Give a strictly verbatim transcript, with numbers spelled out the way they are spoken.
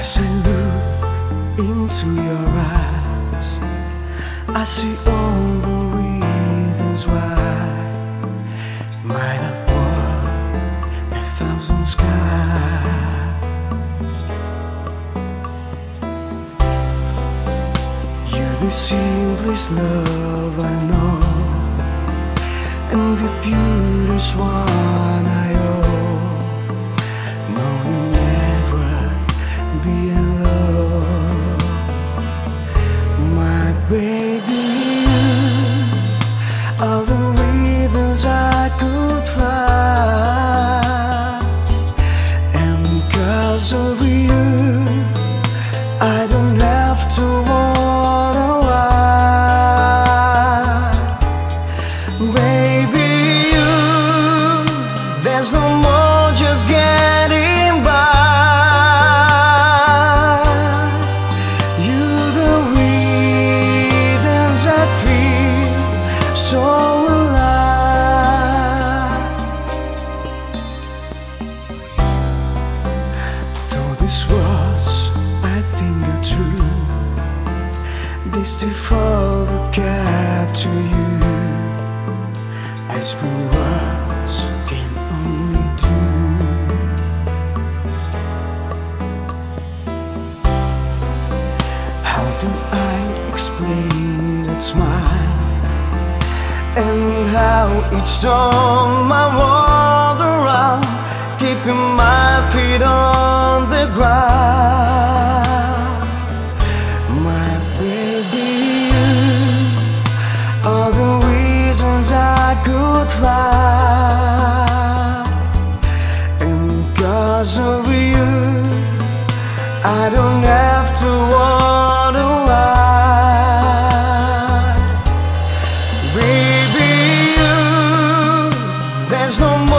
As I look into your eyes, I see all the reasons why my love wore a thousand skies. You're the simplest love I know, and the purest one I owe. No, you'll never be alone, my baby. You are the reasons I could fly, and because of you, I don't have to wonder why, baby. You, there's no more just getting by. You're the reasons I feel so alive. Though these words I think are true, they still fall the gap to you, as my words can only do. How do I explain that smile, and how each storm I walk around, keeping my feet on the ground, my baby. You are the reasons I could fly, and because of you, I don't have to wonder why, baby. You, there's no more